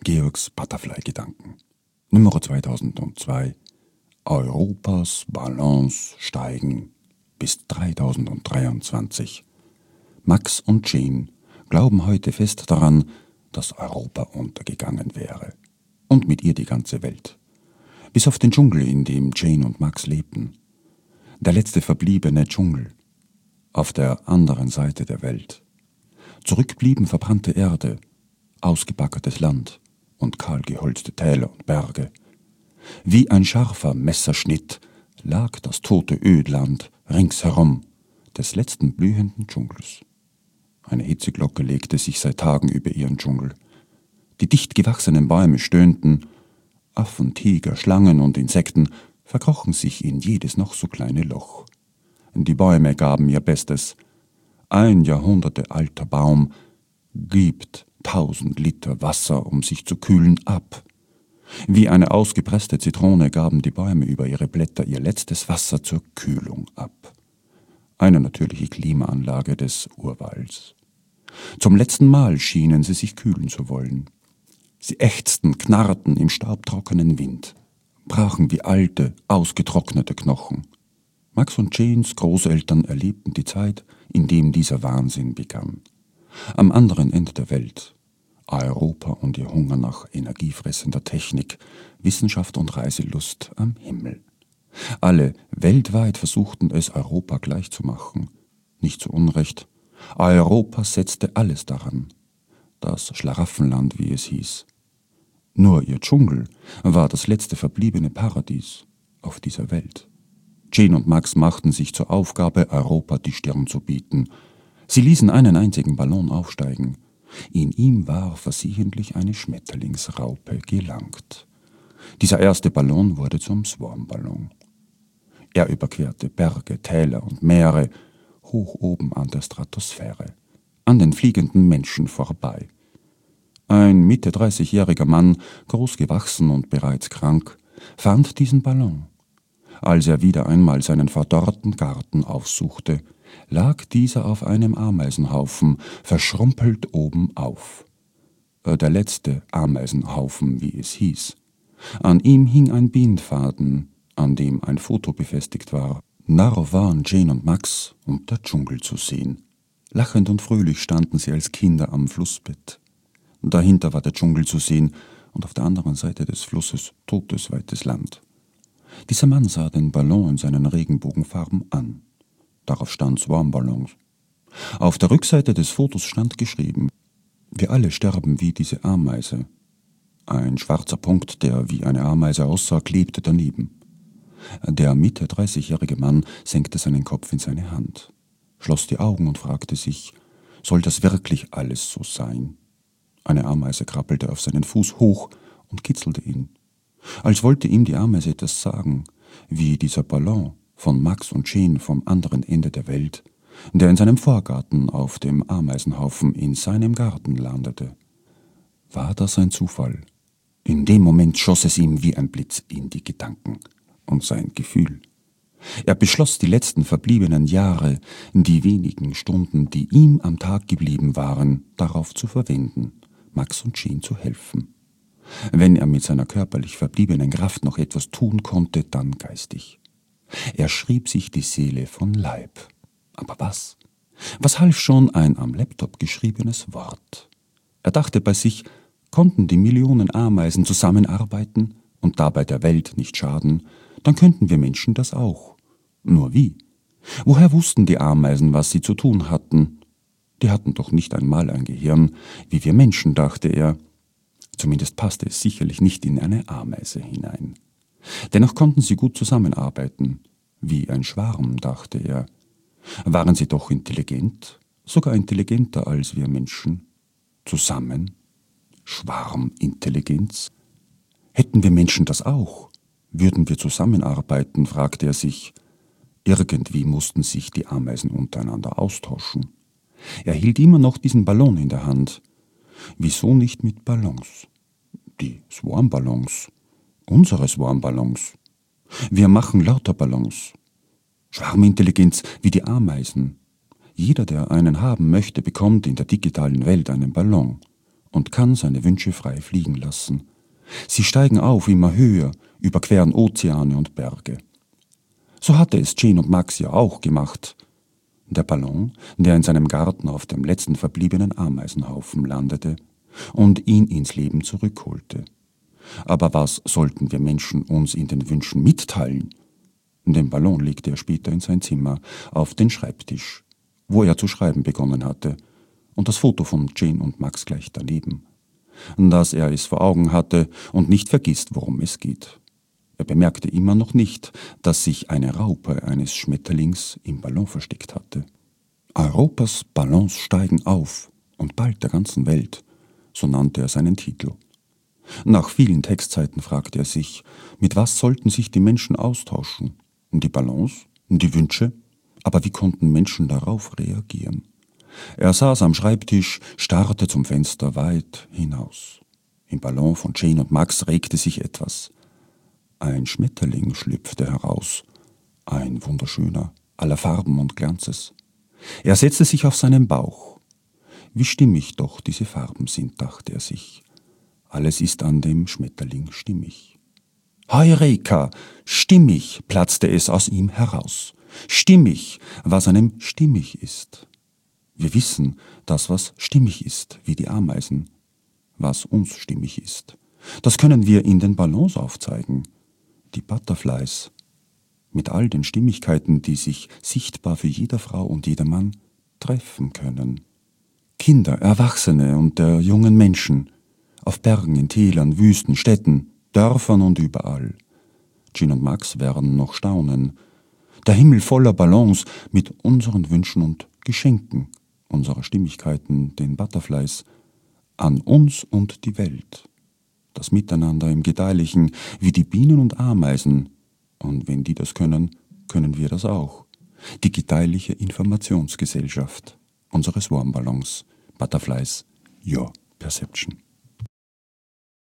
Georgs Butterfly-Gedanken. Nummer 2002. Europas Ballons steigen bis 3023. Max und Jane glauben heute fest daran, dass Europa untergegangen wäre. Und mit ihr die ganze Welt. Bis auf den Dschungel, in dem Jane und Max lebten. Der letzte verbliebene Dschungel. Auf der anderen Seite der Welt. Zurück blieben verbrannte Erde, ausgebackertes Land und kahl geholzte Täler und Berge. Wie ein scharfer Messerschnitt lag das tote Ödland ringsherum des letzten blühenden Dschungels. Eine Hitzeglocke legte sich seit Tagen über ihren Dschungel. Die dicht gewachsenen Bäume stöhnten, Affen, Tiger, Schlangen und Insekten verkrochen sich in jedes noch so kleine Loch. Die Bäume gaben ihr Bestes. Ein jahrhundertealter Baum gibt 1000 Liter Wasser, um sich zu kühlen, ab. Wie eine ausgepresste Zitrone gaben die Bäume über ihre Blätter ihr letztes Wasser zur Kühlung ab. Eine natürliche Klimaanlage des Urwalds. Zum letzten Mal schienen sie sich kühlen zu wollen. Sie ächzten, knarrten im staubtrockenen Wind, brachen wie alte, ausgetrocknete Knochen. Max und Janes Großeltern erlebten die Zeit, in dem dieser Wahnsinn begann. Am anderen Ende der Welt. Europa und ihr Hunger nach energiefressender Technik, Wissenschaft und Reiselust am Himmel. Alle weltweit versuchten es, Europa gleichzumachen. Nicht zu Unrecht. Europa setzte alles daran. Das Schlaraffenland, wie es hieß. Nur ihr Dschungel war das letzte verbliebene Paradies auf dieser Welt. Jane und Max machten sich zur Aufgabe, Europa die Stirn zu bieten. Sie ließen einen einzigen Ballon aufsteigen. In ihm war versehentlich eine Schmetterlingsraupe gelangt. Dieser erste Ballon wurde zum Swarmballon. Er überquerte Berge, Täler und Meere, hoch oben an der Stratosphäre, an den fliegenden Menschen vorbei. Ein Mitte 30-jähriger Mann, groß gewachsen und bereits krank, fand diesen Ballon. Als er wieder einmal seinen verdorrten Garten aufsuchte, lag dieser auf einem Ameisenhaufen, verschrumpelt oben auf. Der letzte Ameisenhaufen, wie es hieß. An ihm hing ein Bindfaden, an dem ein Foto befestigt war. Darauf waren Jane und Max und der Dschungel zu sehen. Lachend und fröhlich standen sie als Kinder am Flussbett. Dahinter war der Dschungel zu sehen und auf der anderen Seite des Flusses totes, weites Land. Dieser Mann sah den Ballon in seinen Regenbogenfarben an. Darauf stand Swarmballons. Auf der Rückseite des Fotos stand geschrieben: Wir alle sterben wie diese Ameise. Ein schwarzer Punkt, der wie eine Ameise aussah, klebte daneben. Der Mitte 30-jährige Mann senkte seinen Kopf in seine Hand, schloss die Augen und fragte sich, soll das wirklich alles so sein? Eine Ameise krabbelte auf seinen Fuß hoch und kitzelte ihn. Als wollte ihm die Ameise etwas sagen, wie dieser Ballon von Max und Jane vom anderen Ende der Welt, der in seinem Vorgarten auf dem Ameisenhaufen in seinem Garten landete. War das ein Zufall? In dem Moment schoss es ihm wie ein Blitz in die Gedanken und sein Gefühl. Er beschloss, die letzten verbliebenen Jahre, die wenigen Stunden, die ihm am Tag geblieben waren, darauf zu verwenden, Max und Jane zu helfen. Wenn er mit seiner körperlich verbliebenen Kraft noch etwas tun konnte, dann geistig. Er schrieb sich die Seele von Leib. Aber was? Was half schon ein am Laptop geschriebenes Wort? Er dachte bei sich, konnten die Millionen Ameisen zusammenarbeiten und dabei der Welt nicht schaden, dann könnten wir Menschen das auch. Nur wie? Woher wussten die Ameisen, was sie zu tun hatten? Die hatten doch nicht einmal ein Gehirn, wie wir Menschen, dachte er. Zumindest passte es sicherlich nicht in eine Ameise hinein. Dennoch konnten sie gut zusammenarbeiten. Wie ein Schwarm, dachte er. Waren sie doch intelligent, sogar intelligenter als wir Menschen. Zusammen? Schwarmintelligenz? Hätten wir Menschen das auch? Würden wir zusammenarbeiten, fragte er sich. Irgendwie mussten sich die Ameisen untereinander austauschen. Er hielt immer noch diesen Ballon in der Hand. Wieso nicht mit Ballons? Die Swarmballons. Unsere Swarmballons. Wir machen lauter Ballons. Schwarmintelligenz wie die Ameisen. Jeder, der einen haben möchte, bekommt in der digitalen Welt einen Ballon. und kann seine Wünsche frei fliegen lassen. Sie steigen auf immer höher, überqueren Ozeane und Berge. So hatte es Jane und Max ja auch gemacht. Der Ballon, der in seinem Garten auf dem letzten verbliebenen Ameisenhaufen landete und ihn ins Leben zurückholte. Aber was sollten wir Menschen uns in den Wünschen mitteilen? Den Ballon legte er später in sein Zimmer auf den Schreibtisch, wo er zu schreiben begonnen hatte, und das Foto von Jane und Max gleich daneben, dass er es vor Augen hatte und nicht vergisst, worum es geht. Er bemerkte immer noch nicht, dass sich eine Raupe eines Schmetterlings im Ballon versteckt hatte. Europas Ballons steigen auf und bald der ganzen Welt, so nannte er seinen Titel. Nach vielen Textseiten fragte er sich, mit was sollten sich die Menschen austauschen? Die Ballons? Die Wünsche? Aber wie konnten Menschen darauf reagieren? Er saß am Schreibtisch, starrte zum Fenster weit hinaus. Im Ballon von Jane und Max regte sich etwas. Ein Schmetterling schlüpfte heraus, ein wunderschöner, aller Farben und Glanzes. Er setzte sich auf seinen Bauch. Wie stimmig doch diese Farben sind, dachte er sich. Alles ist an dem Schmetterling stimmig. Heureka! Stimmig! Platzte es aus ihm heraus. Stimmig, was einem stimmig ist. Wir wissen, dass was stimmig ist, wie die Ameisen, was uns stimmig ist. Das können wir in den Ballons aufzeigen. Die Butterflies, mit all den Stimmigkeiten, die sich sichtbar für jede Frau und jedermann treffen können. Kinder, Erwachsene und der jungen Menschen, auf Bergen, in Tälern, Wüsten, Städten, Dörfern und überall. Jane und Max werden noch staunen. Der Himmel voller Ballons mit unseren Wünschen und Geschenken, unserer Stimmigkeiten, den Butterflies, an uns und die Welt. Das Miteinander im Gedeihlichen, wie die Bienen und Ameisen. Und wenn die das können, können wir das auch. Die gedeihliche Informationsgesellschaft unseres Wurmballons. Butterflies, your perception.